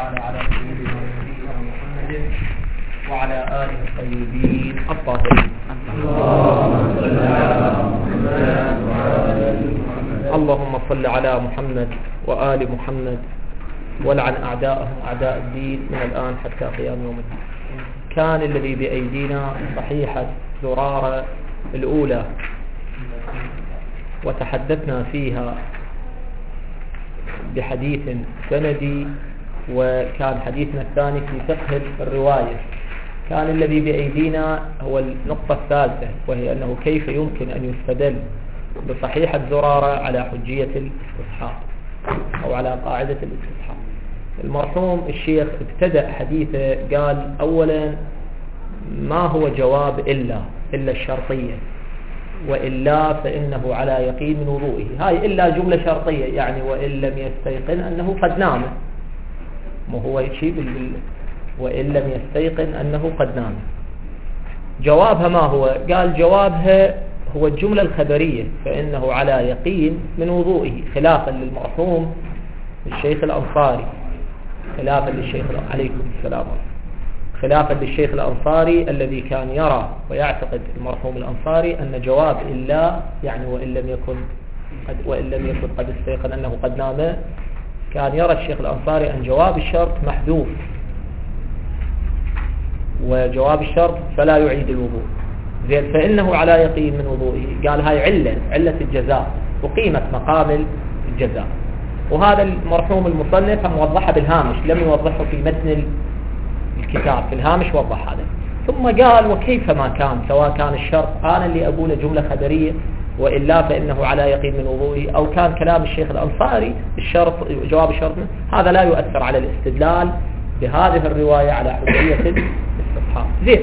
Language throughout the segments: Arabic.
وتعالى على سيدنا ونبينا محمد وعلى آله الطيبين الطاهرين. اللهم صل على محمد وآل محمد ولعن أعداءهم أعداء الدين من الآن حتى قيام يوم الدين. كان الذي بأيدينا صحيحة زرارة الأولى وتحدثنا فيها بحديث سندي، وكان حديثنا الثاني في فقه الرواية. كان الذي بأيدينا هو النقطة الثالثة، وهي أنه كيف يمكن أن يستدل بصحيحة زرارة على حجية الاستصحاب أو على قاعدة الاستصحاب. المرحوم الشيخ ابتدأ حديثه قال أولا ما هو جواب إلا الشرطية، وإلا فإنه على يقين من وضوئه. هاي إلا جملة شرطية، يعني وإن لم يستيقن أنه قد نام، ما هو شيء وإن لم يستيقن أنه قد نام. جوابها ما هو؟ قال جوابها هو الجملة الخبرية، فإنه على يقين من وضوئه، خلافا للمرحوم الشيخ الأنصاري، عليكم السلام، خلافا للشيخ الأنصاري الذي كان يرى ويعتقد المرحوم الأنصاري أن جواب إلا يعني وإن لم يكن قد استيقن أنه قد نام. كان يرى الشيخ الأنصاري أن جواب الشرط محذوف، وجواب الشرط فلا يعيد الوضوء. زين، فإنه على يقين من وضوئه. قال هاي علة الجزاء، وقيمة مقام الجزاء. وهذا المرحوم المصنف موضحها بالهامش، لم يوضحه في متن الكتاب، في الهامش وضح هذا. ثم قال وكيف ما كان، سواء كان الشرط أنا اللي أقوله جملة خبرية وإلا فإنه على يقين من وضوئه، أو كان كلام الشيخ الأنصاري الشرط جواب الشرط، هذا لا يؤثر على الاستدلال بهذه الرواية على حجية الاستصحاب. زين،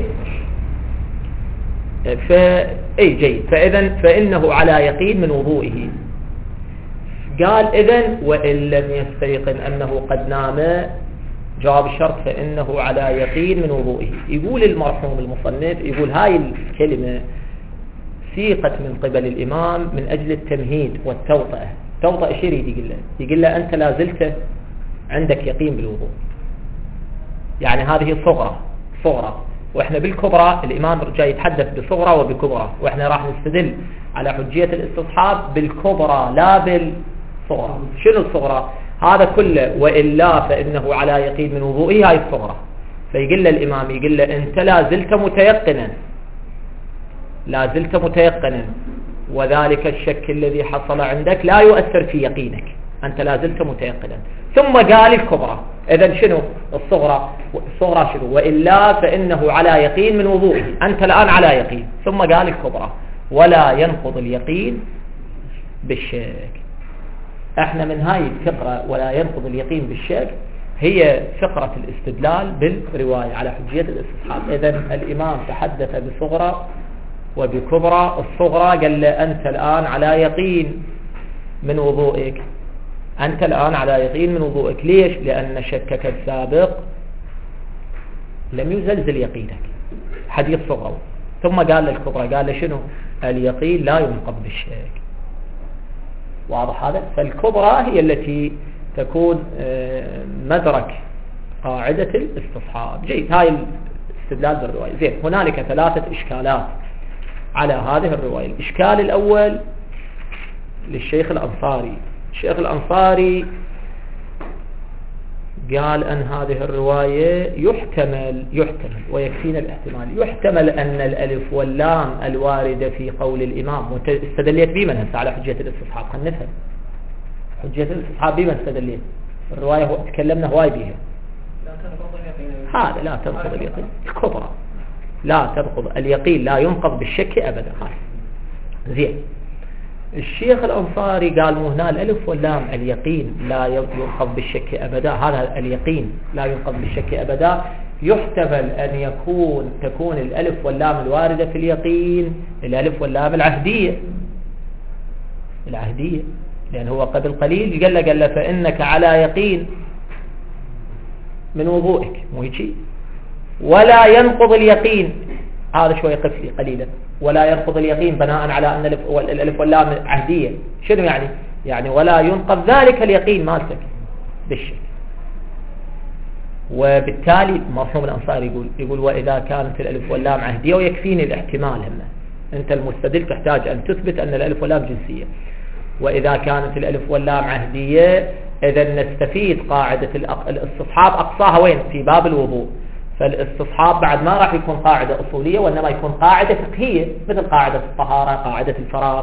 جيد. فإنه على يقين من وضوئه. قال إذن وإن لم يستيقن أنه قد نام، جواب الشرط فإنه على يقين من وضوئه. يقول المرحوم المصنف، يقول هاي الكلمة سيقت من قبل الإمام من أجل التمهيد والتوطئة. توطئة شو يريد؟ يقول له أنت لا زلت عندك يقين بالوضوء، يعني هذه صغرى، وإحنا بالكبرى الإمام جاي يتحدث بصغرى وبكبرى، وإحنا راح نستدل على حجية الاستصحاب بالكبرى لا بالصغرى. شنو الصغرى؟ هذا كله وإلا فإنه على يقين من وضوئه، هاي الصغرى. فيقول له الإمام، يقول له أنت لا زلت متيقنا، وذلك الشك الذي حصل عندك لا يؤثر في يقينك، أنت لا زلت متيقنا. ثم قال الكبرى. إذن شنو الصغرى شنو؟ وإلا فإنه على يقين من وضوئه، أنت الآن على يقين. ثم قال الكبرى ولا ينقض اليقين بالشك. احنا من هاي الفقرة ولا ينقض اليقين بالشك هي فقرة الاستدلال بالرواية على حجية الاستصحاب. إذن الإمام تحدث بصغرى وبكبرى. الصغرى قال له أنت الآن على يقين من وضوئك، ليش؟ لأن شكك السابق لم يزلزل يقينك، حديث صغرى. ثم قال للكبرى، قال له شنو؟ اليقين لا ينقض بالشك. واضح هذا؟ فالكبرى هي التي تكون مدرك قاعدة الاستصحاب. جيد، هاي الاستدلال بالرواية. زين، هنالك 3 إشكالات على هذه الرواية. الإشكال الأول للشيخ الأنصاري. الشيخ الأنصاري قال أن هذه الرواية يحتمل ويكفينا الاحتمال، يحتمل أن الألف واللام الواردة في قول الإمام استدليت بمن هسه على حجية الاستصحاب. خلينا نفهم حجية الاستصحاب بمن استدليت الرواية، تكلمنا هواي بها. هذا لا تنقض اليقين الكبرى، لا تنقض اليقين، لا ينقض بالشك أبدا. زين، الشيخ الأنصاري قال مو هنا الألف واللام اليقين لا ينقض بالشك أبدا، هذا اليقين لا ينقض بالشك أبدا. يحتمل أن تكون الألف واللام الواردة في اليقين الألف واللام العهدية، لأن هو قبل قليل قال له فإنك على يقين من وضوئك، مو هيك؟ ولا ينقض اليقين، هذا شوي قف لي قليلا. ولا ينقض اليقين بناء على أن الألف واللام عهدية. شنو يعني ولا ينقض ذلك اليقين مالتك بالشك. وبالتالي المرحوم الأنصاري يقول وإذا كانت الألف واللام عهدية، ويكفيني الاحتمال هم، أنت المستدل تحتاج أن تثبت أن الألف واللام جنسية. وإذا كانت الألف واللام عهدية إذا نستفيد قاعدة الاستصحاب أقصاها وين؟ في باب الوضوء. فالاستصحاب بعد ما راح يكون قاعدة أصولية، وإنما يكون قاعدة فقهية مثل قاعدة الطهارة، قاعدة الفراغ.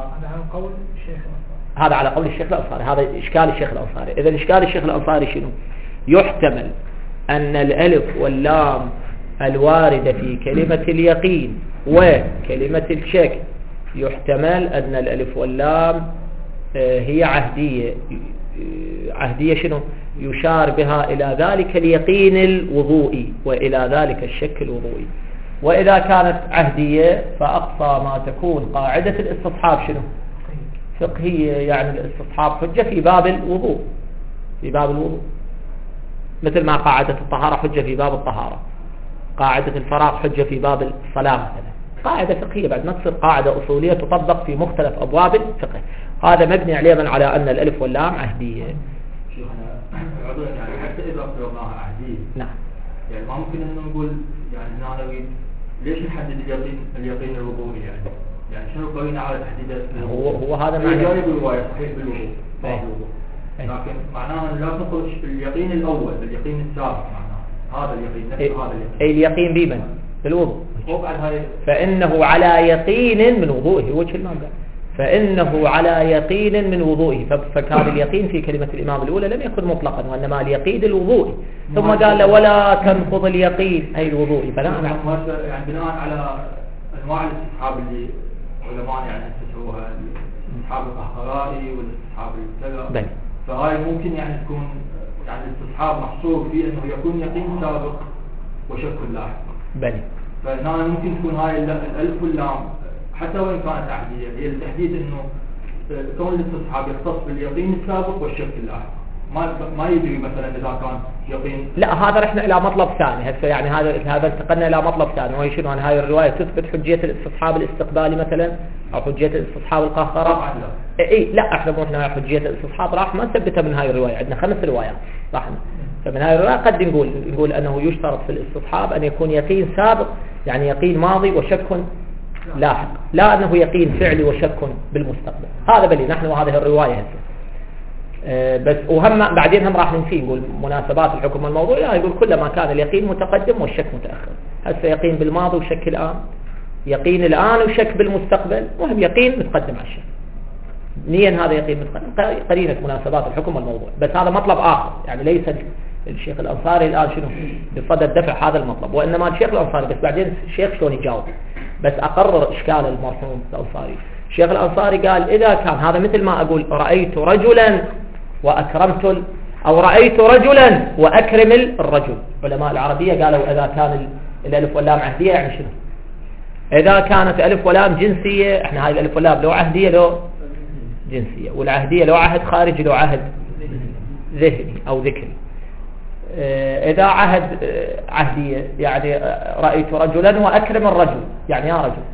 هذا على قول الشيخ الأنصاري، هذا إشكال الشيخ الأنصاري. إذا إشكال الشيخ الأنصاري شنو؟ يحتمل أن الألف واللام الواردة في كلمة اليقين وكلمة الشك، يحتمل أن الألف واللام هي عهدية. عهدية شنو؟ يشار بها إلى ذلك اليقين الوضوئي وإلى ذلك الشك الوضوئي. وإذا كانت عهدية فأقصى ما تكون قاعدة الاستصحاب شنو؟ فقهية، يعني الاستصحاب حجة في باب الوضوء، في باب الوضوء، مثل ما قاعدة الطهارة حجة في باب الطهارة، قاعدة الفراغ حجة في باب الصلاة مثلا. قاعدة فقهية بعد ما تصير قاعدة أصولية تطبق في مختلف أبواب الفقه. هذا مبني عليه على أن الألف واللام عهدية. شيخنا عذرا، يعني حتى إذا افترضناها عهدية، نعم، يعني ما ممكن أن نقول يعني هنا نريد ليش نحدد اليقين الوضوئي؟ يعني شنو قرينا على تحديد هو هذا معنى جانب الرواية صحيح بالوضوء باب الوضوء، لكن معناها لا تخرج اليقين الأول اليقين السابق، معناها هذا اليقين نفس هذا اليقين. اليقين بمن؟ بالوضوء. وبعد هاي فإنه على يقين من وضوئه، وجه المعنى، فإنه على يقين من وضوئه. فكان اليقين في كلمة الإمام الأولى لم يكن مطلقا، وإنما اليقين الوضوئي. ثم قال ولا تنقض اليقين أي الوضوئي. يعني بناء على أنواع الاستصحاب اللي علماء يعني استشعروها، الاستصحاب القهقرائي والاستصحاب الابتداء، فهاي ممكن يعني تكون يعني الاستصحاب محصور في أنه يكون يقين سابق وشك لاحق. بلي. فهنا ممكن تكون هاي الألف واللام حتى وإن كانت عهدية هي التحديد أنه كون الاستصحاب يختص باليقين السابق والشك اللاحق، ما يدري مثلا إذا كان يقين. لا، هذا رحنا إلى مطلب ثاني هسه، يعني هذا انتقلنا إلى مطلب ثاني، وهي شنو؟ أن هاي الرواية تثبت حجية الاستصحاب الاستقبالي مثلا، أو حجية الاستصحاب القهقرة. لا، احنا حجية الاستصحاب راح ما نثبتها من هاي الرواية، عندنا 5 روايات راح. فمن هاي الرواية قد نقول أنه يشترط في الاستصحاب أن يكون يقين سابق، يعني يقين ماضي وشك لاحق، لا أنه يقين فعلي وشك بالمستقبل. هذا بلي نحن وهذه الرواية هسه. بس وهم بعدين هم راح ننفي نقول مناسبات الحكم والموضوع، لا يقول كلما كان اليقين متقدم والشك متأخر. هسه يقين بالماضي وشك الآن، يقين الآن وشك بالمستقبل، وهم يقين متقدم على الشك. نيا هذا يقين متقدم، قرينة مناسبات الحكم والموضوع. بس هذا مطلب آخر، يعني ليس الشيخ الأنصاري الآن شنو بصدد دفع هذا المطلب، وإنما الشيخ الأنصاري. بس بعدين الشيخ شلون يجاوب، بس أقرر إشكال المرحوم الأنصاري. الشيخ الأنصاري قال إذا كان هذا مثل ما أقول رأيت رجلا وأكرمت أو رأيت رجلا وأكرم الرجل. علماء العربية قالوا إذا كان الألف واللام عهدية يعني شنو؟ إذا كانت ألف ولام جنسية، إحنا هاي الألف واللام لو عهدية لو جنسية، والعهدية لو عهد خارجي لو عهد ذهني أو ذكري. إذا عهد عهدية يعني رأيت رجلا وأكرم الرجل، يعني يا رجل.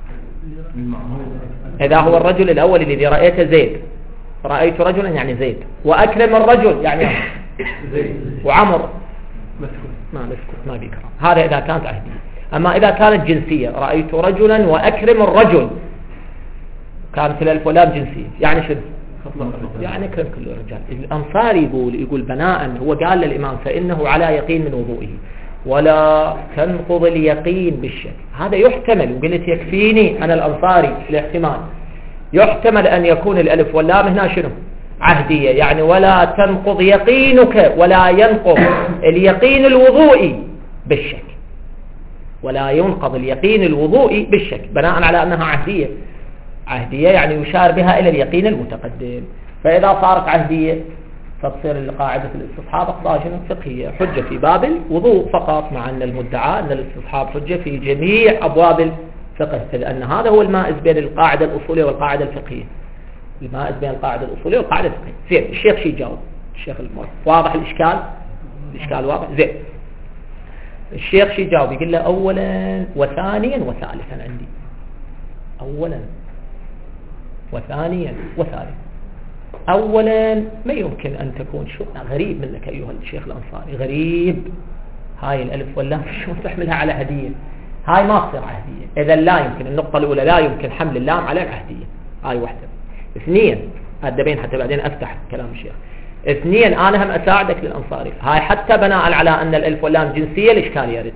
إذا هو الرجل الأول الذي رأيته زيد، رأيت رجلا يعني زيد، وأكرم الرجل يعني زيد وعمر ما بيكرم. هذا إذا كانت عهدية. أما إذا كانت جنسية رأيت رجلا وأكرم الرجل، كانت الألف واللام جنسية، يعني شنو؟ يعني أكرم كل الرجال. الأنصاري يقول بناء، هو قال للإمام فإنه على يقين من وضوئه ولا تنقض اليقين بالشك. هذا يحتمل، وقلت يكفيني أنا الأنصاري الاحتمال، يحتمل أن يكون الألف واللام هنا شنو؟ عهدية، يعني ولا تنقض يقينك، ولا ينقض اليقين الوضوئي بالشك، ولا ينقض اليقين الوضوئي بالشك، بناء على أنها عهدية. عهدية يعني يشار بها إلى اليقين المتقدم. فإذا صارت عهدية فتصير قاعدة الاستصحاب أقضاء فقهية، حجة في باب الوضوء فقط، مع أن المدعى أن الاستصحاب حجة في جميع أبواب الفقه، لأن هذا هو المائز بين القاعدة الأصولية والقاعدة الفقهية، المائز بين القاعدة الأصولية والقاعدة الفقهية. زين، الشيخ شي يجاوب؟ الشيخ واضح الإشكال؟ الإشكال واضح؟ زين، الشيخ شي يجاوب؟ يقول له أولا وثانيا وثالثا عندي، أولا وثانيا وثالثا. أولا ما يمكن أن تكون غريب منك أيها الشيخ الأنصاري، غريب هاي الألف واللام شو تحملها على عهدية؟ هاي ما تصير عهدية. إذا لا يمكن، النقطة الأولى لا يمكن حمل اللام على العهدية، هاي واحدة. اثنين، أدبين حتى بعدين أفتح كلام الشيخ. اثنين، أنا هم أساعدك للأنصاري، هاي حتى بناء على أن الألف واللام جنسية الإشكال يرد،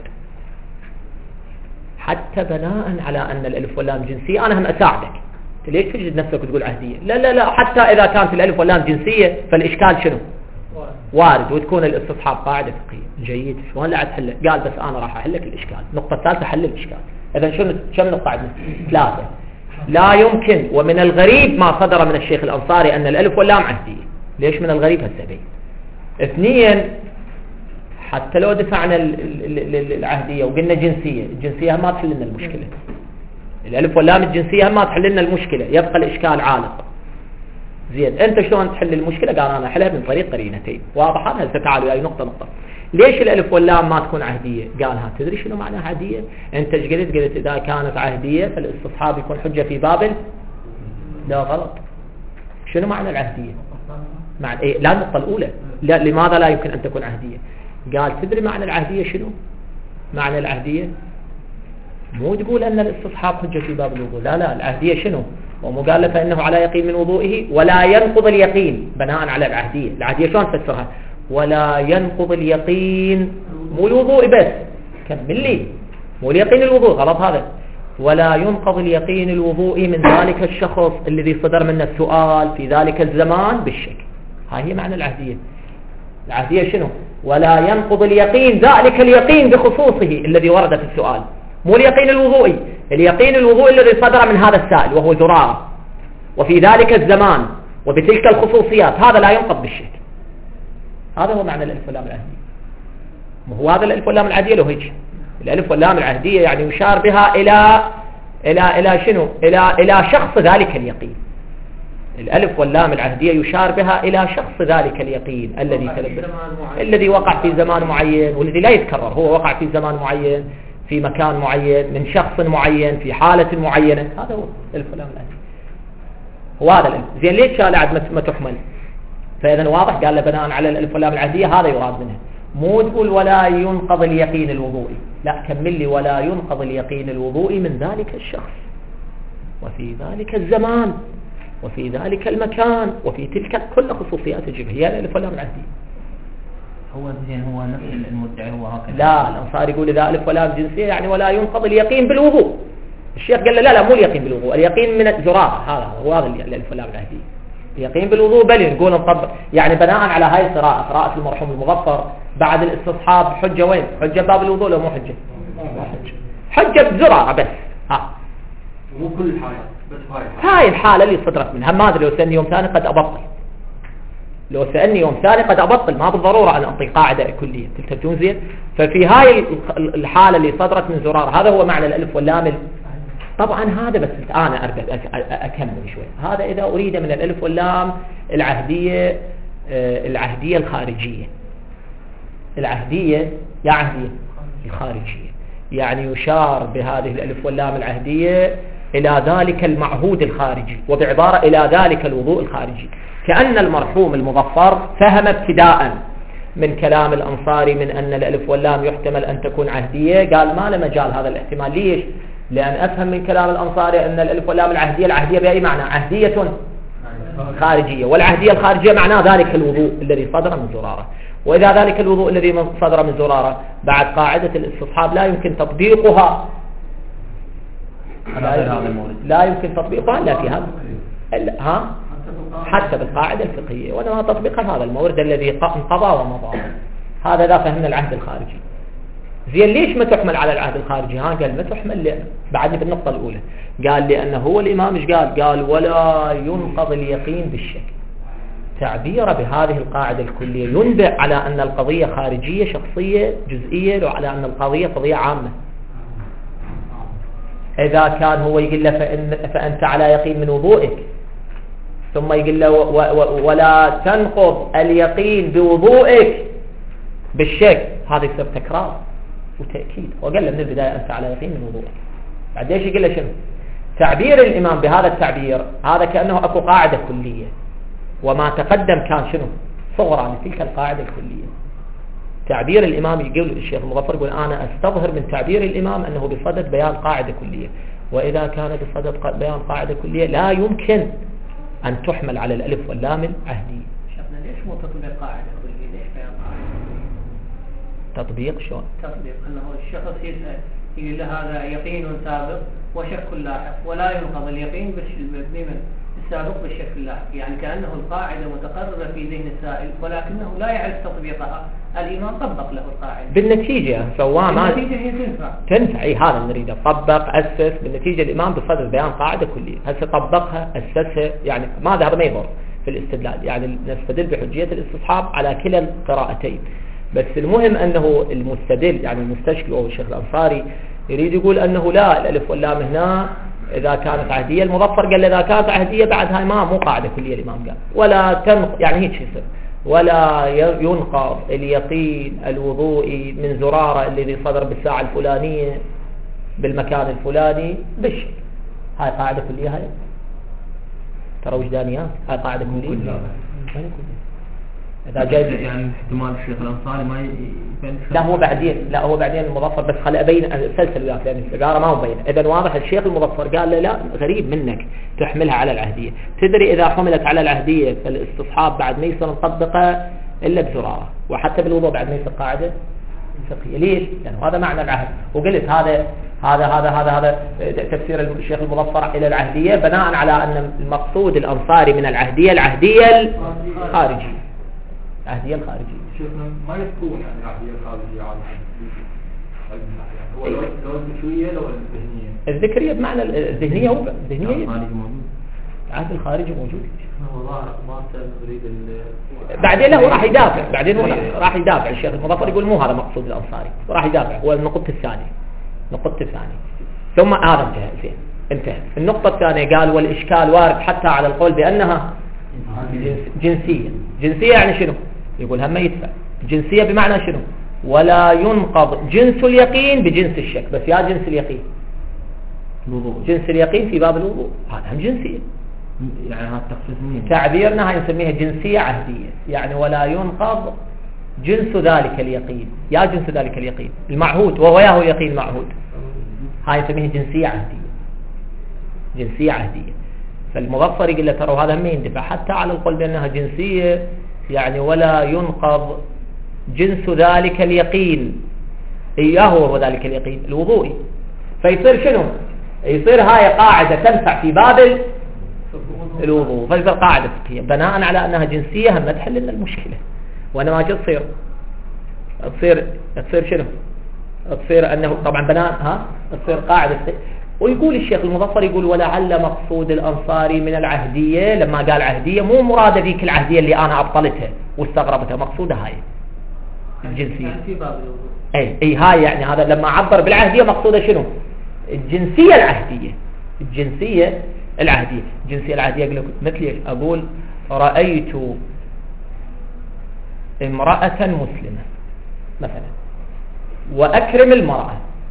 حتى بناء على أن الألف واللام جنسية أنا هم أساعدك. ليش تجد نفسك وتقول عهدية؟ لا لا لا، حتى إذا كانت الألف واللام جنسية فالإشكال شنو؟ وارد، وتكون الاستصحاب قاعدة فقهية. جيد، شلون لا تحله؟ قال بس أنا راح أحلك الإشكال. النقطة الثالثة حل الإشكال. إذا شنو نقطة عندنا؟ ثلاثة. لا يمكن، ومن الغريب ما صدر من الشيخ الأنصاري أن الألف واللام عهدية. ليش من الغريب هالسبب؟ اثنين، حتى لو دفعنا العهدية وقلنا جنسية، الجنسية ما تحل لنا المشكلة. الألف واللام الجنسية ما تحل لنا المشكلة، يبقى الإشكال عالق. زين، أنت شلون تحل المشكلة؟ قال أنا أحلها من طريق قرينتين. واضح هذا؟ هسه تعالوا هاي نقطة. ليش الألف واللام ما تكون عهدية؟ قال ها، تدري شنو معنى عهدية؟ أنت ايش قلت إذا كانت عهدية فالاستصحاب يكون حجة في بابل. لا غلط. شنو معنى العهدية؟ معنى إيه؟ لا، النقطة الأولى، لا، لماذا لا يمكن أن تكون عهدية؟ قال تدري معنى العهدية شنو؟ معنى العهدية مو تقول أن الاستصحاب حجة في باب الوضوء، لا لا، العهدية شنو؟ ومو قال فإنه على يقين من وضوئه ولا ينقض اليقين بناء على العهدية. العهدية شلون تفسرها؟ ولا ينقض اليقين، مو الوضوء بس، كمل لي، مو اليقين الوضوء، غلط هذا. ولا ينقض اليقين الوضوء من ذلك الشخص الذي صدر منه السؤال في ذلك الزمان بالشك. هاي هي معنى العهدية. العهدية شنو؟ ولا ينقض اليقين، ذلك اليقين بخصوصه الذي ورد في السؤال، مو اليقين الوضوئي. اليقين الوضوئي الذي صدر من هذا السائل وهو زرارة، وفي ذلك الزمان وبتلك الخصوصيات، هذا لا ينقض بالشك. هذا هو معنى الألف واللام العهدية. هو هذا الألف واللام العهدية لو هيك. الألف واللام العهدية يعني يشار بها إلى شنو؟ إلى شخص ذلك اليقين. الألف واللام العهدية يشار بها إلى شخص ذلك اليقين الذي وقع في زمان معين، والذي لا يتكرر. هو وقع في زمان معين، في مكان معين، من شخص معين، في حالة معينة. هذا هو الألف واللام العهدية. هو هذا الألف. زين، ليش شال عد ما تحمل؟ فإذا واضح، قال له بناء على الألف واللام العهدية هذا يراد منها. مو تقول ولا ينقض اليقين الوضوئي، لا، كمل لي ولا ينقض اليقين الوضوئي من ذلك الشخص وفي ذلك الزمان وفي ذلك المكان وفي تلك كل خصوصيات الجبهة. هي الألف واللام العهدية. هو زين، هو نفس المدعي هو هكذا. لا، الأنصاري يقول إذا ألف واللام جنسية يعني ولا ينقض اليقين بالوضوء. الشيخ قال له لا مو اليقين بالوضوء، اليقين من الجرارة. هذا الألف واللام العهدية. اليقين بالوضوء بل نقول نطبق يعني بناء على هاي قراءة المرحوم المغفر بعد الاستصحاب حجة وين؟ حجة باب الوضوء لو مو حجة؟ حجة بزرارة بس. مو كل الحالات، بس هاي الحالة اللي صدرت منها. ما أدري، لو سألني يوم ثاني قد أبطل. لو سألني يوم ثاني قد أبطل، ما بالضرورة أن أعطي قاعدة كلية. تلتفتون زين؟ ففي هاي الحالة اللي صدرت من زرارة، هذا هو معنى الألف واللام. طبعا هذا بس أنا أريد أكمل شوي. هذا إذا أريد من الألف واللام العهدية، العهدية الخارجية. العهدية يا عهدية الخارجية، يعني يشار بهذه الألف واللام العهدية إلى ذلك المعهود الخارجي، وبعبارة إلى ذلك الوضوء الخارجي. كأن المرحوم المظفر فهم ابتداء من كلام الأنصاري من أن الألف واللام يحتمل أن تكون عهدية، قال ما له مجال هذا الاحتمال. ليش؟ لأن أفهم من كلام الأنصاري أن الألف واللام العهدية بأي معنى؟ عهدية خارجية، والعهدية الخارجية معناه ذلك الوضوء الذي صدر من زرارة. وإذا ذلك الوضوء الذي صدر من زرارة بعد قاعدة الاستصحاب لا يمكن تطبيقها، لا يمكن تطبيقها إلا في هذا حتى بالقاعدة الفقهية، وإنما تطبيقها هذا المورد الذي انقضى ومضى. هذا ذا فهمنا العهد الخارجي. زين، ليش ما تحمل على العهد الخارجي؟ قال ما تحمل بعدني بالنقطة الأولى. قال لأنه هو الإمام ايش قال ولا ينقض اليقين بالشك. تعبيره بهذه القاعدة الكلية ينبئ على أن القضية خارجية شخصية جزئية، وعلى أن القضية قضية عامة. إذا كان هو يقول له فأنت على يقين من وضوئك، ثم يقول له ولا تنقض اليقين بوضوئك بالشك، هذا يصير تكرار وتأكيد. وقال له من البداية أنت على يقين من وضوئك. بعد ايش يقول له؟ شنو تعبير الإمام بهذا التعبير؟ هذا كأنه أكو قاعدة كلية، وما تقدم كان شنو؟ صغرى لتلك القاعدة الكلية. تعبير الإمام يقول الشيخ المظفر يقول أنا أستظهر من تعبير الإمام أنه بصدد بيان قاعدة كلية، وإذا كان بصدد بيان قاعدة كلية لا يمكن أن تحمل على الألف واللام العهدية. شيخنا ليش مو تطبيق قاعدة كلية؟ ليش بيان قاعدة؟ تطبيق شلون؟ تطبيق أنه الشخص يسأل يقول له هذا يقين سابق وشك لاحق، ولا ينقض اليقين السابق بالشك اللاحق، يعني كأنه القاعدة متقررة في ذهن السائل ولكنه لا يعرف تطبيقها. الإمام طبق له القاعدة بالنتيجة سواء ما بالنتيجة هي تنفع. أي هذا نريده، طبق أسس. بالنتيجة الإمام بصدد بيان قاعدة كلية، هسه طبقها أسسها، يعني هذا ما يضر في الاستدلال، يعني نستدل بحجية الاستصحاب على كلا القراءتين. بس المهم أنه المستدل يعني المستشكل أو الشيخ الأنصاري يريد يقول أنه لا الألف واللام هنا إذا كانت عهدية. المظفر قال إذا كانت عهدية بعد هاي ما مو قاعدة كلية. الإمام قال ولا تنقض، يعني هيك يصير ولا ينقض اليقين الوضوئي من زرارة الذي صدر بالساعة الفلانية بالمكان الفلاني بالشك. هاي قاعدة كلية، هاي ترى وجدانيات، هاي قاعدة كلية. إذا جاي يعني احتمال الشيخ الأنصاري ما يفهم. لا هو بعدين المظفر، بس خلي أبين السلسلة وياك لأن العبارة ما هو مبينة. إذا واضح الشيخ المظفر قال لا غريب منك تحملها على العهدية. تدري إذا حملت على العهدية فالاستصحاب بعد ما يصير نطبقه إلا بزرارة، وحتى بالوضوء بعد ما يصير قاعدة فقهية. ليش؟ لأنه هذا معنى العهد. وقلت هذا تفسير الشيخ المظفر إلى العهدية بناء على أن المقصود الأنصاري من العهدية الخارجية. العهدية الخارجية شيخنا ما يذكرون يعني العهدية الخارجية على هو لو الذكرية لو الذهنية. الذكرية بمعنى الذهنية، هو الذهنية العهد الخارجي موجود. هو ما نريد بعدين له راح يدافع، بعدين راح يدافع الشيخ المظفر يقول مو هذا مقصود الأنصاري، وراح يدافع. هو النقطة الثانية ثم هذا انتهى. النقطة الثانية قال والإشكال وارد حتى على القول بأنها جنسية يعني شنو؟ يقول هم يدفع جنسية بمعنى شنو؟ ولا ينقض جنس اليقين بجنس الشك. بس يا جنس اليقين جنس اليقين في باب الوضوء هذا هم جنسية، يعني هذا تخصيص تعبيرنا هاي نسميها جنسية عهدية. يعني ولا ينقض جنس ذلك اليقين، يا جنس ذلك اليقين المعهود ووياه اليقين المعهود، هاي نسميها جنسية عهدية. فالمظفر يقول له ترى هذا ما يندفع حتى على القول بأنها جنسية، يعني ولا ينقض جنس ذلك اليقين. إياه هو ذلك اليقين الوضوئي. فيصير شنو؟ يصير هاي قاعدة تنفع في باب الوضوء، فيصير قاعدة فقهية بناء على أنها جنسية هم تحل لنا المشكلة. وأنا ما تصير شنو؟ تصير أنه طبعا بناء تصير قاعدة. ويقول الشيخ المظفر يقول ولعل مقصود الأنصاري من العهدية لما قال عهدية مو مرادة ذيك العهدية اللي أنا أبطلتها واستغربتها، مقصودها هاي الجنسية. أي هاي يعني هذا لما عبر بالعهدية مقصودها شنو؟ الجنسية العهدية. أقول لك مثل أقول رأيت امرأة مسلمة مثلا وأكرم المرأة.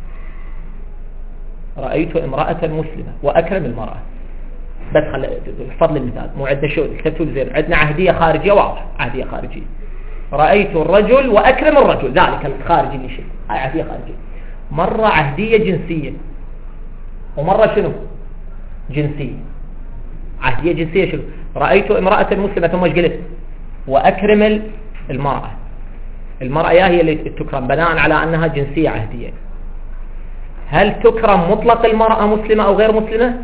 رأيت امرأة مسلمة وأكرم المرأة. بس احفظ لي المثال، مو عندنا شو كتبتوا زين، عندنا عهدية خارجية واضح، عهدية خارجية. رأيت الرجل وأكرم الرجل، ذلك الخارجي اللي شيء، هاي عهدية خارجية. مرة عهدية جنسية ومرة شنو؟ جنسية. عهدية جنسية شنو؟ رأيت امرأة مسلمة ثم ايش قلت؟ وأكرم المرأة. المرأة هي اللي تكرم بناء على أنها جنسية عهدية. هل تكرم مطلق المرأة مسلمة أو غير مسلمة؟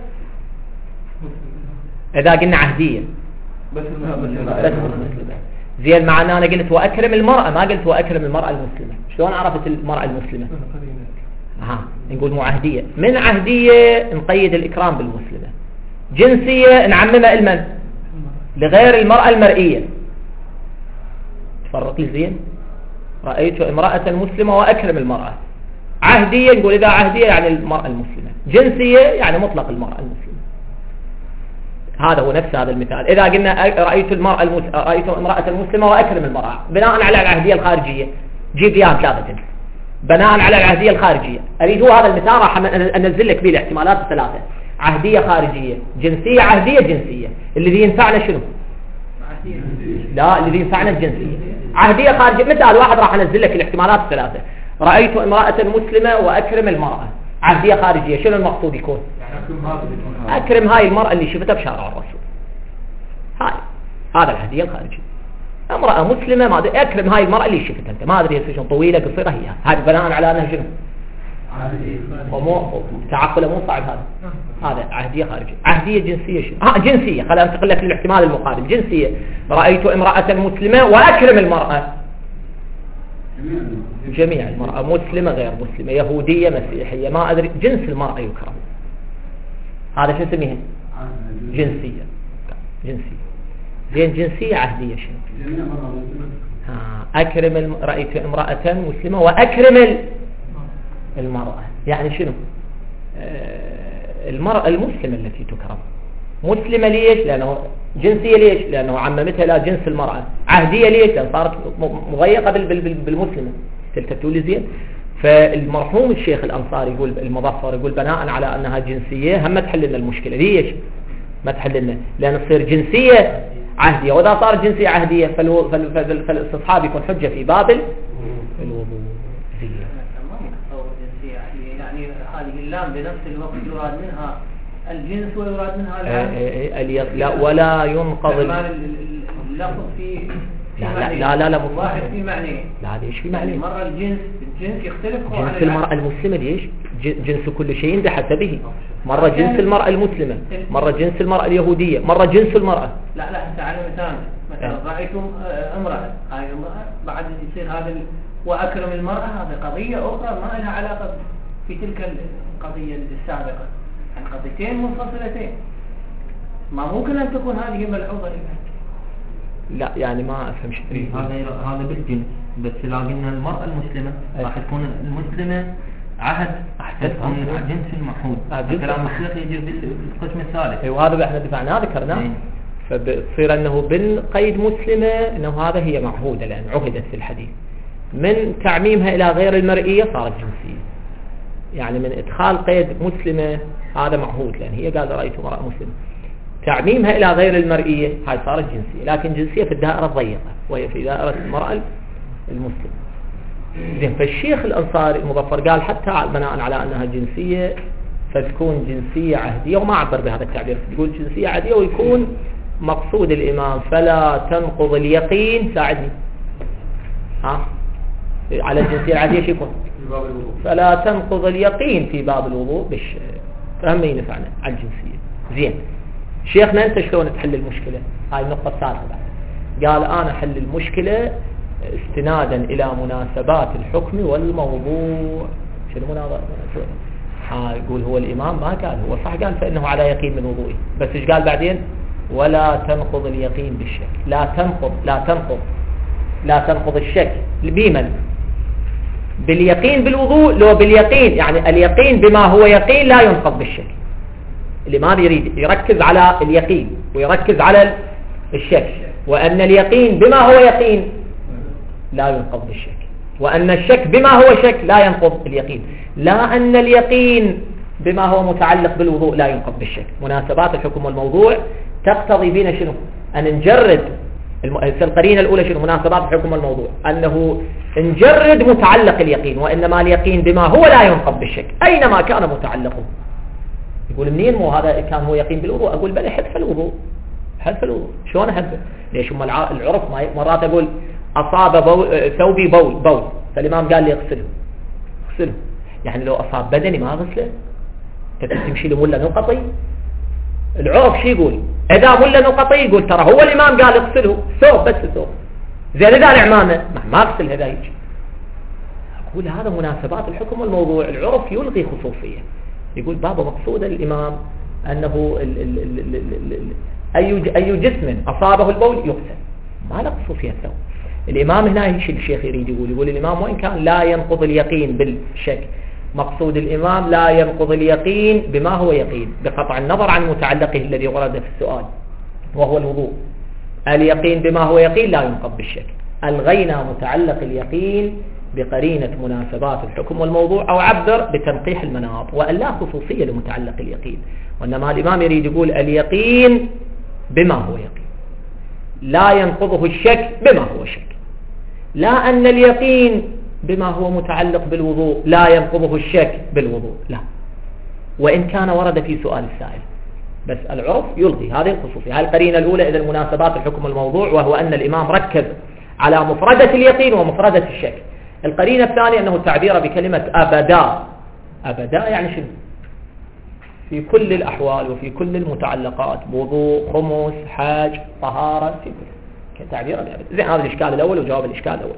إذا قلنا عهدية بس مسلمة. زين معنا أنا قلت وأكرم المرأة، ما قلت وأكرم المرأة المسلمة. شلون عرفت المرأة المسلمة؟ نقول مو عهدية. من عهدية نقيد الإكرام بالمسلمة، جنسية نعممها المن لغير المرأة المرئية. تفرق لي زين. رأيت امرأة مسلمة وأكرم المرأة. عهدية نقول إذا عهدية يعني المرأة المسلمة، جنسية يعني مطلق المرأة المسلمة. هذا هو نفس هذا المثال. إذا قلنا رأيت امرأة المسلمة وأكرم المرأة بناء على العهدية الخارجية، جيب لي ثلاثة بناء على العهدية الخارجية. أريد هو هذا المثال راح أنزل لك به الاحتمالات الثلاثة: عهدية خارجية، جنسية، عهدية جنسية. الذي ينفعنا شنو؟ لا، الذي ينفعنا الجنسية. عهدية خارجية. مثال واحد راح انزل لك الاحتمالات الثلاثة: رأيت امرأة مسلمة واكرم المرأة. عهدية خارجية، شنو المقصود يكون؟ اكرم هاي المرأة اللي شفتها بشارع الرسول، هذا العهدية الخارجية. امرأة مسلمة ما ادري، اكرم هاي المرأة اللي شفتها انت، ما ادري هي شنو طويلة قصيرة، هي هذا بناء على انها شنو؟ تعقله مو صعب. هذا عهدية خارجية. عهدية جنسية شنو؟ جنسية. خلينا ننتقل لك للاحتمال المقابل. جنسية: رأيت امرأة مسلمة واكرم المرأة. جميع المرأة، مسلمة غير مسلمة، يهودية مسيحية، ما ادري، جنس المرأة يكرم. هذا شو نسميه؟ جنسية. جنسية. زين جنسية عهدية شنو؟ أكرم رأيت امرأة مسلمة وأكرم المرأة، يعني شنو؟ المرأة المسلمة التي تكرم. مسلمة ليش؟ لأنه جنسية. ليش؟ لأنه عممتها لا جنس المرأة. عهدية ليش؟ لأن صارت مضيقة بالمسلمة. تلتفتوا لي زين؟ فالمرحوم الشيخ الأنصاري يقول المظفر يقول بناء على أنها جنسية هم تحل لنا المشكلة. ليش ما تحل لنا؟ لأن تصير جنسية عهدية، وإذا صار جنسية عهدية فالاستصحاب يكون حجة في باب الوضوء. يعني هذه اللام بنفس الوقت يراد منها الجنس ويراد منها العهد. لا ولا ينقض اللفظ في لا واحد في معنى. لا ليش في معنى؟ مرة الجنس يختلف. جنس المرأة المسلمة ليش؟ جنس كل شيء بحسبه. مرة جنس المرأة المسلمة، مرة جنس المرأة اليهودية، مرة جنس المرأة. لا تعالى مثلا رأيتم امرأة، هاي امرأة بعد يصير هذا وأكرم المرأة، هذه قضية أخرى ما لها علاقة في تلك القضية السابقة، عن قضيتين منفصلتين. ما ممكن أن تكون هذه ملحوظة. لا يعني ما أفهم شيء. هذا بالجنس، بس لكن المرأة المسلمة راح تكون المسلمة عهد أحسن من جنس المعهود. كلام الشيخ يجي بالقسم الثالث. وهذا احنا دفعناه ذكرناه. فبصير أنه بالقيد مسلمة أنه هذا هي معهودة لأن عهدت في الحديث. من تعميمها إلى غير المرئية صارت جنسية. يعني من إدخال قيد مسلمة هذا معهود لأن هي قال رأيت امرأة مسلمة. تعميمها إلى غير المرئية هاي صارت جنسية، لكن جنسية في الدائرة الضيقة وهي في دائرة المرأة المسلمة. زين. فالشيخ الأنصاري المظفر قال حتى بناء على أنها جنسية فتكون جنسية عهدية، وما عبر بهذا التعبير، يقول جنسية عهدية ويكون مقصود الإمام فلا تنقض اليقين. ساعدني على الجنسية العهدية شو يكون؟ فلا تنقض اليقين في باب الوضوء فهم ينفعنا على الجنسية. زين. شيخنا أنت شلون تحل المشكلة؟ هاي النقطة الثالثة بعد. قال أنا حل المشكلة استنادا إلى مناسبات الحكم والموضوع. شنو مناظرة؟ يقول هو الإمام ما قال، هو صح قال فإنه على يقين من وضوئه، بس إيش قال بعدين؟ ولا تنقض اليقين بالشك. لا تنقض الشك بمن؟ باليقين بالوضوء. لو باليقين يعني اليقين بما هو يقين لا ينقض بالشك. الإمام يريد يركز على اليقين ويركز على الشك، وأن اليقين بما هو يقين لا ينقض بالشك، وأن الشك بما هو شك لا ينقض اليقين، لا أن اليقين بما هو متعلق بالوضوء لا ينقض بالشك. مناسبات الحكم والموضوع تقتضي بنا شنو؟ أن نجرد القرينة الأولى شنو؟ مناسبات الحكم والموضوع، أنه نجرد متعلق اليقين، وإنما اليقين بما هو لا ينقض بالشك أينما كان متعلقه. يقول منين مو هذا كان هو يقين بالوضوء؟ أقول بل حذف الوضوء. شلون أحذفه؟ ليش هم العرف مرات أقول أصاب ثوبي بول فالإمام قال لي اغسله. يعني لو أصاب بدني ما أغسله؟ تمشي لي ملا نقطي. العرف شي يقول؟ إذا ملا نقطي يقول ترى هو الإمام قال اغسله ثوب، بس ثوب. زين إذا العمامة ما أغسل هذا يجي. أقول هذا مناسبات الحكم والموضوع. العرف يلغي خصوصية. يقول بابا مقصود الإمام أنه أي جسم أصابه البول يغسل، ما له خصوصية ثوب. الإمام هنا الشيخ يريد يقول الإمام وإن كان لا ينقض اليقين بالشك، مقصود الإمام لا ينقض اليقين بما هو يقين بقطع النظر عن متعلقه الذي ورد في السؤال وهو الوضوء. اليقين بما هو يقين لا ينقض بالشك. ألغينا متعلق اليقين بقرينة مناسبات الحكم والموضوع، أو عبر بتنقيح المناط، وأن لا خصوصية لمتعلق اليقين، وإنما الإمام يريد يقول اليقين بما هو يقين لا ينقضه الشك بما هو شك. لا أن اليقين بما هو متعلق بالوضوء لا ينقضه الشك بالوضوء، لا، وإن كان ورد في سؤال السائل، بس العرف يلغي هذه الخصوصية. هذه القرينة الأولى إذا المناسبات الحكم الموضوع، وهو أن الإمام ركز على مفردة اليقين ومفردة الشك. القرينة الثانية أنه التعبير بكلمة أبدا، أبدا يعني شنو؟ في كل الأحوال وفي كل المتعلقات، وضوء، خمس، حاج، طهارة، في كل تعبير بأبدا. زين، هذا الإشكال الأول وجواب الإشكال الأول.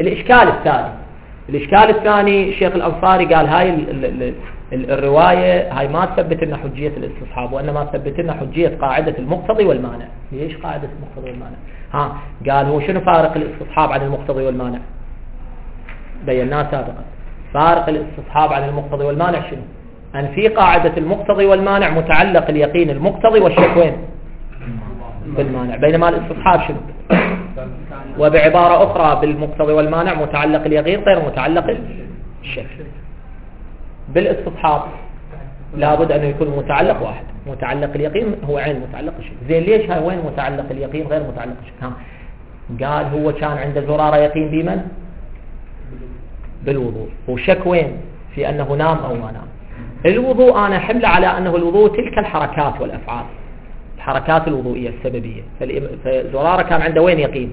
الإشكال الثاني الشيخ الأنصاري قال هاي الرواية هاي ما تثبت لنا حجية الاستصحاب، وإنما تثبت لنا حجية قاعدة المقتضي والمانع. ليش قاعدة المقتضي والمانع؟ قال هو شنو فارق الاستصحاب عن المقتضي والمانع؟ بيناه سابقا. فارق الاستصحاب عن المقتضي والمانع شنو؟ أن في قاعدة المقتضي والمانع متعلق اليقين المقتضي والشك وين؟ بالمانع، بينما الاستصحاب شنو؟ وبعبارة أخرى بالمقتضي والمانع متعلق اليقين غير متعلق الشك. بالاستصحاب لابد أن يكون متعلق واحد، متعلق اليقين هو عين متعلق الشك. زين، ليش هاي وين متعلق اليقين غير متعلق الشك؟ قال هو كان عند زرارة يقين بمن؟ بالوضوء، وشك وين؟ في أنه نام أو ما نام. الوضوء أنا حمل على أنه الوضوء تلك الحركات والأفعال، الحركات الوضوئية السببية. فزرارة كان عنده وين يقين؟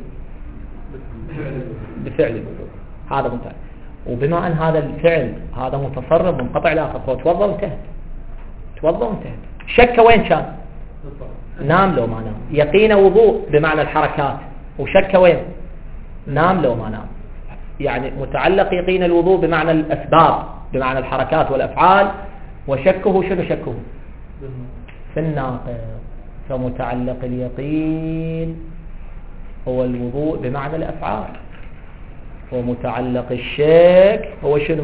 بفعل الوضوء، هذا متعلق. وبما أن هذا الفعل هذا متصرف منقطع العلاقة، هو توضأ وانتهت. شك وين كان؟ نام لو ما نام. يقين وضوء بمعنى الحركات، وشك وين؟ نام لو ما نام. يعني متعلق يقين الوضوء بمعنى الأسباب، بمعنى الحركات والأفعال، وشكه شنو شكه؟ في الناقض. فمتعلق اليقين هو الوضوء بمعنى الأفعال، ومتعلق الشك هو شنو؟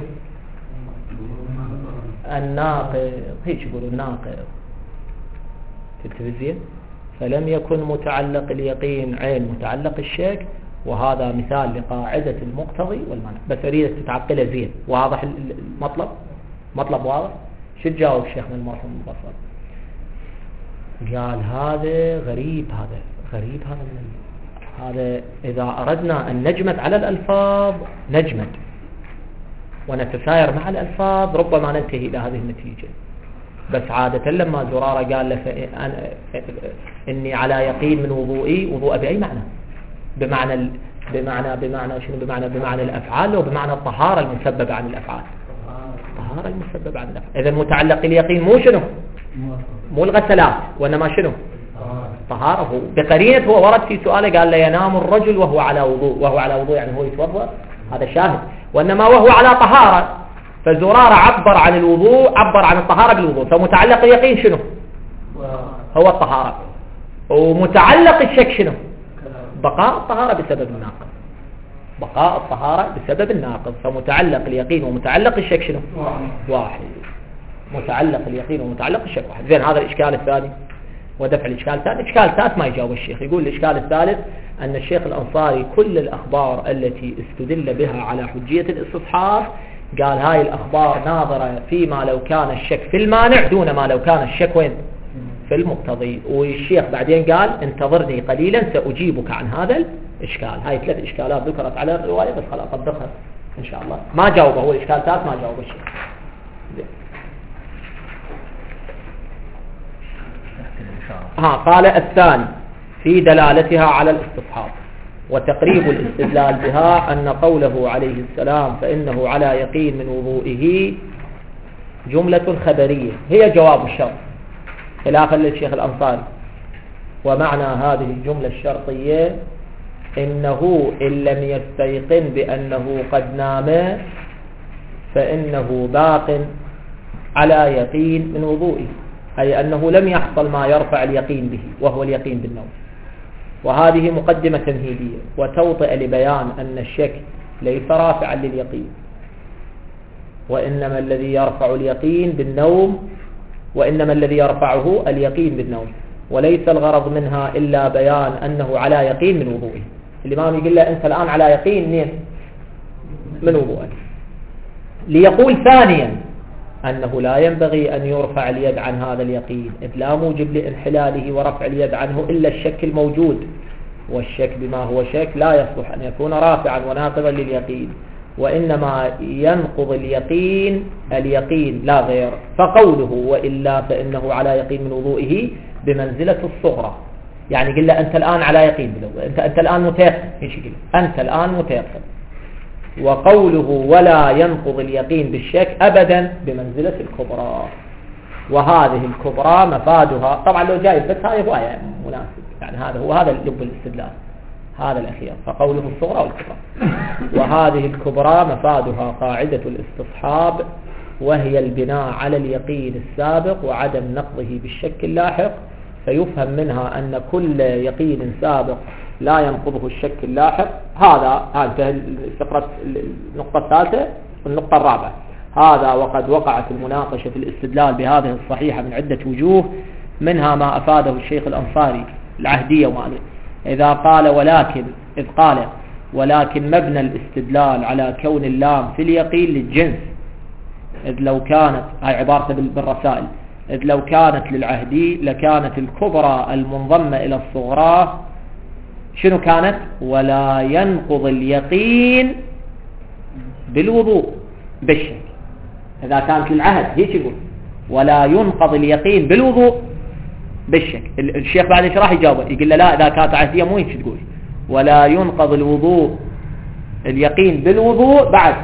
الناقض. هيك يقولوا الناقض في التلفزيون. فلم يكن متعلق اليقين عين متعلق الشك، وهذا مثال لقاعدة المقتضي والمانع. بس أريد تتعقله زين. واضح المطلب؟ مطلب واضح؟ شو تجاوب شيخنا المرحوم البصري؟ قال هذا غريب، هذا إذا أردنا أن نجمد على الألفاظ نجمد ونتساير مع الألفاظ ربما ننتهي إلى هذه النتيجة. بس عادة لما زرارة قال له إني على يقين من وضوئي، وضوء بأي معنى؟ بمعنى شنو؟ بمعنى الأفعال، لو بمعنى الطهارة المسببة عن الأفعال. الطهارة المسببة عن الأفعال. إذا متعلق اليقين مو شنو؟ مو الغسلات، وإنما شنو؟ طهارة. بقرينة هو ورد في سؤاله قال لا ينام الرجل وهو على وضوء، يعني هو يتوضأ، هذا شاهد. وإنما وهو على طهارة. فزرارة عبر عن الوضوء، عبر عن الطهارة بالوضوء. فمتعلق اليقين شنو؟ هو الطهارة. ومتعلق الشك شنو؟ بقاء الطهارة بسبب الناقض. بقاء الطهارة بسبب الناقض. فمتعلق اليقين ومتعلق الشك شنو؟ واحد. متعلق اليقين ومتعلق الشك واحد. زين، هذا الإشكال الثاني. ودفع الإشكال الثالث. الإشكال الثالث ما يجاوب الشيخ. يقول الإشكال الثالث أن الشيخ الأنصاري كل الأخبار التي استدل بها على حجية الاستصحاب قال هاي الأخبار ناظرة فيما لو كان الشك في المانع دون ما لو كان الشك وين؟ في المقتضي. والشيخ بعدين قال انتظرني قليلا سأجيبك عن هذا الإشكال. هاي 3 إشكالات ذكرت على الرواية، بس خلاص أطبقها إن شاء الله. ما جاوبه هو الإشكال الثالث، ما جاوب الشيخ. قال الثاني في دلالتها على الاستصحاب وتقريب الاستدلال بها أن قوله عليه السلام فإنه على يقين من وضوئه جملة خبرية هي جواب الشرط خلافا للشيخ الأنصاري. ومعنى هذه الجملة الشرطية إنه إن لم يستيقن بأنه قد نام فإنه باق على يقين من وضوئه، أي أنه لم يحصل ما يرفع اليقين به وهو اليقين بالنوم. وهذه مقدمة تمهيدية وتوطئ لبيان أن الشك ليس رافعا لليقين، وإنما الذي يرفع اليقين بالنوم، وإنما الذي يرفعه اليقين بالنوم، وليس الغرض منها إلا بيان أنه على يقين من وضوئه. الإمام يقول له أنت الآن على يقين من وضوئك. ليقول ثانيا أنه لا ينبغي أن يرفع اليد عن هذا اليقين، إذ لا موجب لانحلاله ورفع اليد عنه إلا الشك الموجود والشك بما هو شك لا يصلح أن يكون رافعا وناقضا لليقين، وإنما ينقض اليقين لا غير. فقوله وإلا فإنه على يقين من وضوئه بمنزلة الصغرى، يعني قل له أنت الآن على يقين أنت الآن متيقن، أنت الآن متيقن. وقوله ولا ينقض اليقين بالشك أبدا بمنزلة الكبرى، وهذه الكبرى مفادها طبعا لو جايز بس هذه رواية مناسب، يعني هذا لب الاستدلال هذا الأخير. فقوله الصغرى والكبرى، وهذه الكبرى مفادها قاعدة الاستصحاب، وهي البناء على اليقين السابق وعدم نقضه بالشك اللاحق. فيفهم منها أن كل يقين سابق لا ينقضه الشك اللاحق. هذا فقرة النقطة الثالثة. النقطة الرابعة هذا وقد وقعت المناقشة في الاستدلال بهذه الصحيحة من عدة وجوه، منها ما أفاده الشيخ الأنصاري العهدية وماله إذ قال ولكن مبنى الاستدلال على كون اللام في اليقين للجنس، إذ لو كانت هاي عبارة بالرسائل، إذ لو كانت للعهدي لكانت الكبرى المنضمة إلى الصغرى شنو كانت؟ ولا ينقض اليقين بالوضوء بالشك. إذا كانت للعهد هيك يقول ولا ينقض اليقين بالوضوء بالشك. الشيخ بعد ايش راح يجاوب؟ يقول له لا، إذا كانت عهدية مو هيك تقول، ولا ينقض اليقين بالوضوء بعد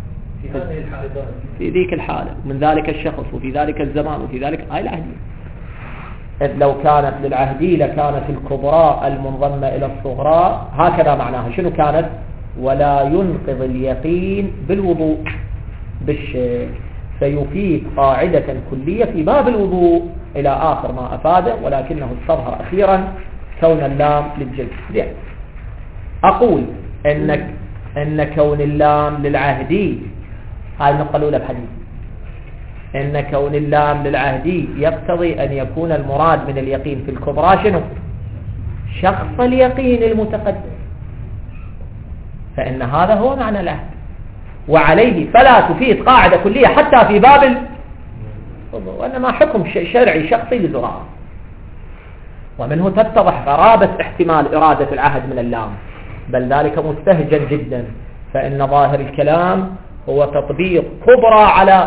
في ذيك الحالة من ذلك الشخص وفي ذلك الزمان وفي ذلك هاي العهدية. إذ لو كانت للعهدي لكانت الكبرى المنضمة إلى الصغرى، هكذا معناها. شنو كانت؟ ولا ينقض اليقين بالوضوء بالشك، فيفيد قاعدة كلية في باب الوضوء إلى آخر ما أفاده، ولكنه استظهر أخيرا كون اللام للجنس. أقول أن كون اللام للعهدي، هاي النقطة الأولى بحديث، إن كون اللام للعهدي يقتضي أن يكون المراد من اليقين في الكبرى شنو؟ شخص اليقين المتقدم، فإن هذا هو معنى العهد، وعليه فلا تفيد قاعدة كلية حتى في باب وإنما حكم شرعي شخصي لزرارة. ومنه تتضح غرابة احتمال إرادة العهد من اللام، بل ذلك مستهجن جدا، فإن ظاهر الكلام هو تطبيق كبرى على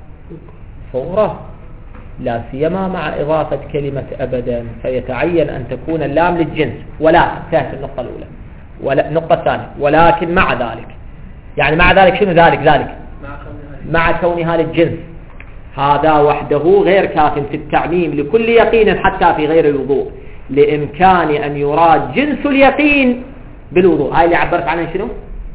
صغرى، لا سيما مع إضافة كلمة أبدا، فيتعين أن تكون اللام للجنس. ولا انتهت النقطة الأولى. النقطة الثانية ولكن مع ذلك، يعني مع ذلك شنو ذلك مع كونها للجنس، هذا وحده غير كاف في التعميم لكل يقين حتى في غير الوضوء، لإمكان أن يراد جنس اليقين بالوضوء. هاي اللي عبرت عنها شنو؟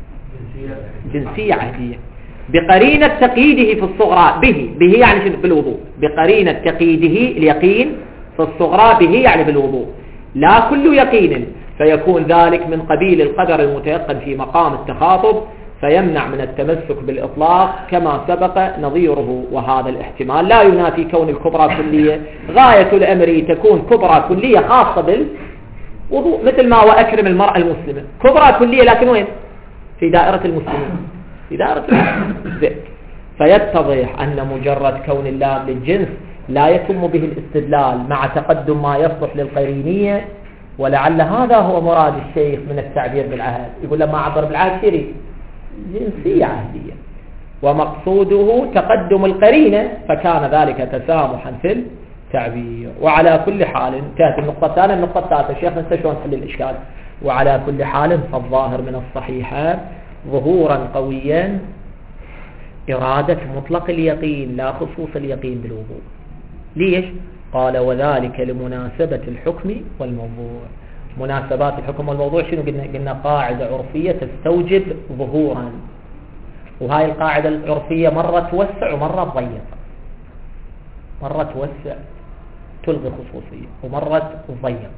جنسية عهدية بقرينة تقييده في الصغرى به يعني شنو؟ بالوضوء، بقرينة تقييده اليقين في الصغرى به يعني بالوضوء، لا كل يقين، فيكون ذلك من قبيل القدر المتيقن في مقام التخاطب، فيمنع من التمسك بالإطلاق كما سبق نظيره. وهذا الاحتمال لا ينافي كون الكبرى كلية، غاية الأمر تكون كبرى كلية خاصة بالوضوء، مثل ما وأكرم المرأة المسلمة كبرى كلية، لكن وين؟ في دائرة المسلمين، في دائرة المسلمين. فيتضح أن مجرد كون اللام للجنس لا يتم به الاستدلال مع تقدم ما يصلح للقرينية، ولعل هذا هو مراد الشيخ من التعبير بالعهد. يقول لما عبر بالعهد سيري جنسية عهدية، ومقصوده تقدم القرينة، فكان ذلك تسامحا في التعبير. وعلى كل حال انتهت النقطة الثانية. النقطة الثالثة الشيخ نسى شلون نحل الإشكال. وعلى كل حال فالظاهر من الصحيحة ظهورا قويا إرادة مطلق اليقين لا خصوص اليقين بالوضوء. ليش؟ قال وذلك لمناسبة الحكم والموضوع. مناسبات الحكم والموضوع شنو قلنا قاعدة عرفية تستوجب ظهورا، وهاي القاعدة العرفية مرة توسع ومرة تضيق، مرة توسع تلغي خصوصية ومرة تضيق.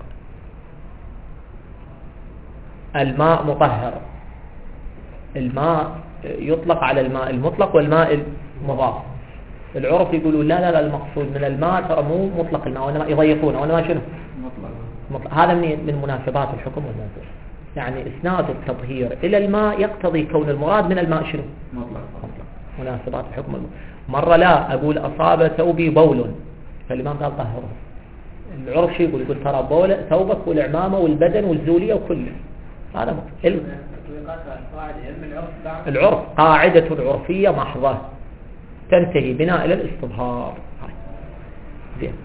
الماء مطهر، الماء يطلق على الماء المطلق والماء المضاف. العرف يقولوا لا المقصود من الماء ترى مو مطلق الماء، وإنما يضيقونه، وإنما شنو مطلق. هذا من مناسبات الحكم والموضوع، يعني إسناد التطهير إلى الماء يقتضي كون المراد من الماء شنو مطلق. مناسبات الحكم والموضوع. مرة لا أقول أصاب ثوبي بول، فالإمام قال طهره، العرف شيء يقول ترى ثوبك والعمامة والبدن والزولية وكله هذا العرف قاعدة عرفية محضة تنتهي بنا إلى الاستظهار. زين.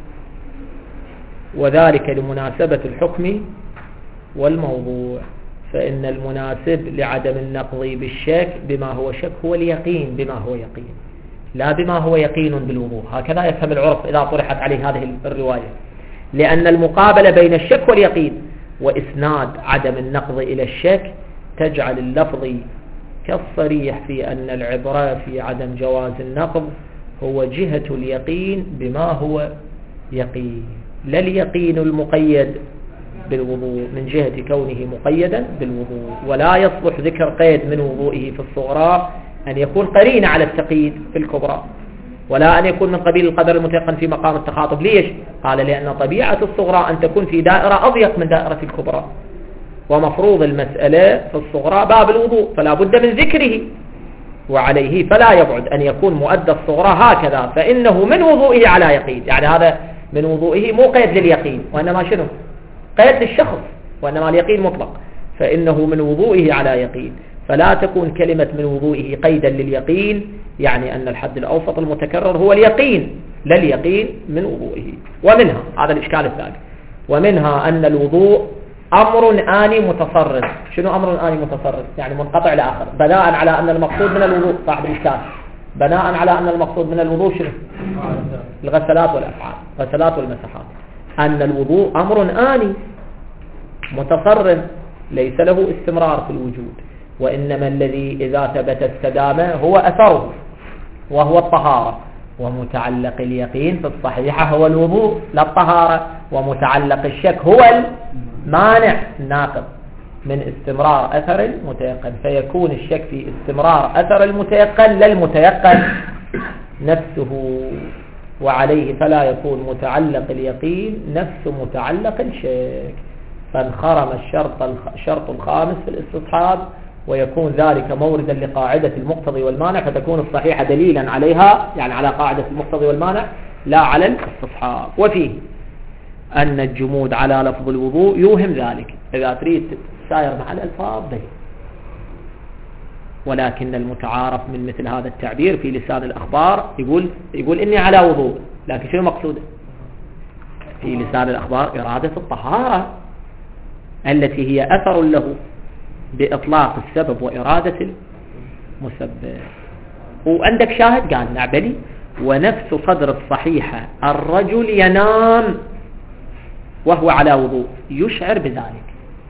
وذلك لمناسبة الحكم والموضوع، فإن المناسب لعدم النقض بالشك بما هو شك هو اليقين بما هو يقين، لا بما هو يقين بالوضوح. هكذا يفهم العرف إذا طرحت عليه هذه الرواية، لأن المقابلة بين الشك واليقين وإسناد عدم النقض إلى الشك تجعل اللفظ كالصريح في أن العبرة في عدم جواز النقض هو جهة اليقين بما هو يقين، لا اليقين المقيد بالوضوء من جهة كونه مقيدا بالوضوء. ولا يصلح ذكر قيد من وضوئه في الصغرى أن يكون قرين على التقييد في الكبرى، ولا أن يكون من قبيل القدر المتيقن في مقام التخاطب. ليش؟ قال لأن طبيعة الصغرى أن تكون في دائرة أضيق من دائرة الكبرى، ومفروض المسألة في الصغرى باب الوضوء، فلا بد من ذكره، وعليه فلا يبعد أن يكون مؤدى الصغرى هكذا، فإنه من وضوئه على يقين. يعني هذا من وضوئه مو قيد لليقين، وإنما شنو؟ قيد للشخص، وإنما اليقين مطلق، فإنه من وضوئه على يقين. فلا تكون كلمة من وضوئه قيدا لليقين، يعني أن الحد الأوسط المتكرر هو اليقين، لا اليقين من وضوئه. ومنها هذا الإشكال الثاني، ومنها أن الوضوء أمر آني متصرف. شنو أمر آني متصرف؟ يعني منقطع لآخر، بناء على أن المقصود من الوضوء صاحب الإشكال، بناء على أن المقصود من الوضوء شنو؟ الغسلات والأفعال، غسلات والمسحات. أن الوضوء أمر آني متصرف ليس له استمرار في الوجود، وإنما الذي إذا ثبت استدامه هو أثره وهو الطهارة، ومتعلق اليقين في الصحيحة هو الوضوء لا الطهارة، ومتعلق الشك هو المانع الناقض من استمرار أثر المتيقن، فيكون الشك في استمرار أثر المتيقن لا المتيقن نفسه، وعليه فلا يكون متعلق اليقين نفس متعلق الشك، فانخرم الشرط الخامس في الاستصحاب، ويكون ذلك موردا لقاعدة المقتضي والمانع، فتكون الصحيحة دليلا عليها، يعني على قاعدة المقتضي والمانع لا على الاستصحاب. وفيه أن الجمود على لفظ الوضوء يوهم ذلك، إذا تريد ساير مع الألفاظ دليل، ولكن المتعارف من مثل هذا التعبير في لسان الأخبار يقول إني على وضوء، لكن شنو مقصوده؟ في لسان الأخبار إرادة الطهارة التي هي أثر له بإطلاق السبب وإرادة المسبب. وعندك شاهد قال نعبلي ونفس صدر الصحيحة الرجل ينام وهو على وضوء يشعر بذلك.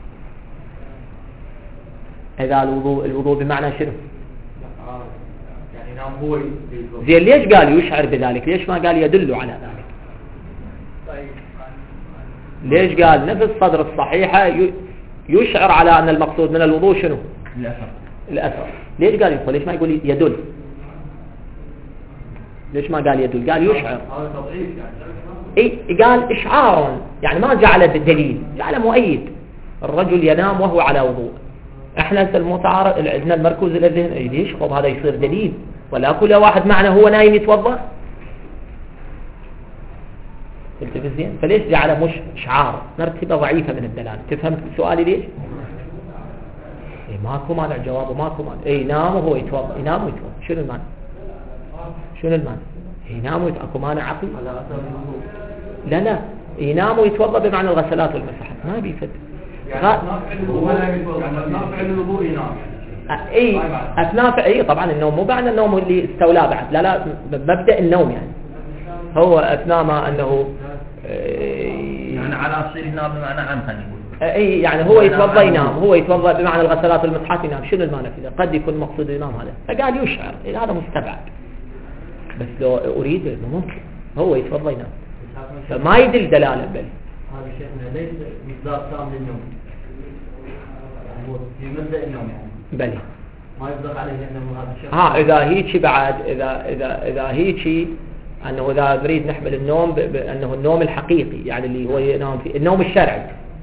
إذا الوضوء بمعنى شنو؟ يعني ينام هو زين، ليش قال يشعر بذلك؟ ليش ما قال يدل على ذلك؟ ليش قال نفس صدر الصحيحة يشعر على أن المقصود من الوضوء شنو؟ الأثر. ليش قال يدل؟ ليش ما يقول يدل؟ ليش ما قال يدل؟ قال يشعر. هذا تضعيف يعني. قال إشعار، يعني ما جعل بالدليل، جعل مؤيد. الرجل ينام وهو على وضوء. احنا المتعارض عندنا المركوز الذهني، ليش خب هذا يصير دليل؟ ولا كل واحد معنا هو نايم يتوضا؟ التلفزيون، فليش جعله مش إشعار؟ مرتبة ضعيفة من الدلالة. تفهم سؤالي ليش؟ ماكو مانع جوابه، ماكو مانع. ينام وهو يتوضا، ينام ويتوضا، شنو المانع؟ شنو المانع؟ ينام ويتوضا، اكو مانع عقلي؟ لا ينام ويتوضا بمعنى الغسلات والمسحات، ما بيفد. أثناء طبعا النوم مو معنى النوم اللي استولى بعد، لا مبدأ النوم يعني هو أثناء ما أنه يعني على صير ينام بمعنى عام خلينا نقول يعني هو يتوضا ينام، هو يتوضا بمعنى الغسلات والمسحات ينام. شنو المانع في ذا؟ قد يكون مقصود ينام هذا، فقال يشعر، هذا مستبعد. بس لو أريد إنه ممكن هو يتوضا ينام، فما يدل دلالة. بل هذا شيخنا ليس مصداق تام للنوم، هو في مبدأ النوم يعني. بلي ما يصدق عليه انه هذا الشيء. اذا هيك بعد اذا هيك انه اذا نريد نحمل النوم بانه النوم الحقيقي، يعني اللي هو ينام في النوم الشرعي.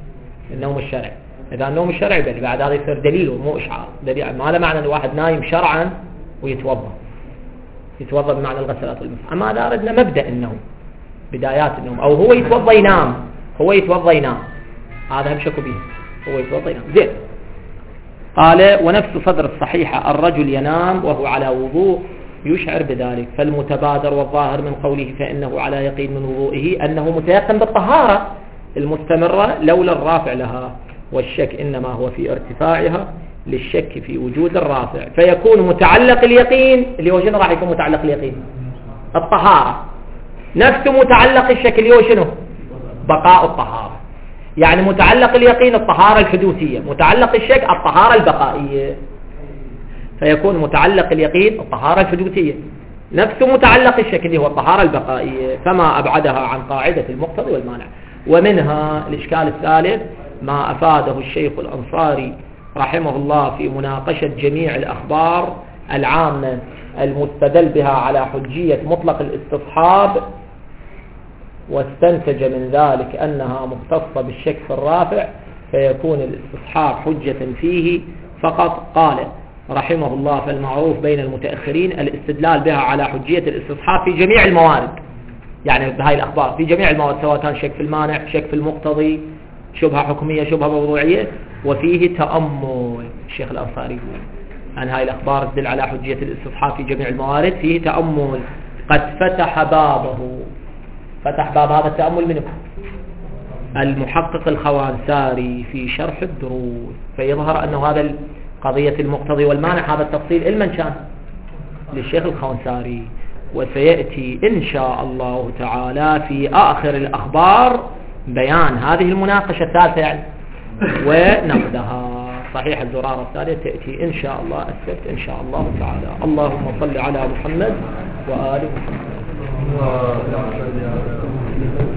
اذا النوم الشرعي بلي بعد هذا يصير دليل ومو اشعار. دليل ما له معنى ان واحد نايم شرعا ويتوضا بمعنى الغسلات والمسح. اما اذا اردنا مبدأ النوم بدايات النوم، أو هو يتوضى ينام، هذا هم شكوا به، هو يتوضى ينام. زين. قال ونفس صدر الصحيحة الرجل ينام وهو على وضوء يشعر بذلك، فالمتبادر والظاهر من قوله فإنه على يقين من وضوئه أنه متيقن بالطهارة المستمرة لولا الرافع لها، والشك إنما هو في ارتفاعها للشك في وجود الرافع، فيكون متعلق اليقين اللي هو شنو راح يكون متعلق اليقين؟ الطهارة، نفس متعلق الشك اللي هو شنو؟ بقاء الطهارة. يعني متعلق اليقين الطهارة الحدوثية، متعلق الشك الطهارة البقائية، فيكون متعلق اليقين الطهارة الحدوثية نفس متعلق الشك اللي هو الطهارة البقائية، فما أبعدها عن قاعدة المقتضي والمانع. ومنها الإشكال الثالث ما أفاده الشيخ الأنصاري رحمه الله في مناقشة جميع الأخبار العامة المستدل بها على حجية مطلق الاستصحاب، واستنتج من ذلك أنها مختصة بالشك في الرافع، فيكون الاستصحاب حجة فيه فقط. قال رحمه الله فالمعروف بين المتأخرين الاستدلال بها على حجية الاستصحاب في جميع الموارد، يعني بهاي الأخبار في جميع الموارد، سواء كان شك في المانع، شك في المقتضي، شبهة حكمية، شبهة موضوعية، وفيه تأمل. الشيخ الأنصاري يقول عن هاي الأخبار تدل على حجية الاستصحاب في جميع الموارد، فيه تأمل قد فتح باب هذا التأمل منه المحقق الخوانساري في شرح الدروس، فيظهر أنه هذا قضية المقتضي والمانع هذا التفصيل المنشان للشيخ الخوانساري، وسيأتي إن شاء الله تعالى في آخر الأخبار بيان هذه المناقشة الثالثة يعني ونقدها. صحيح الزرارة الثالثة تأتي إن شاء الله السبت إن شاء الله تعالى. اللهم صل على محمد وآل محمد.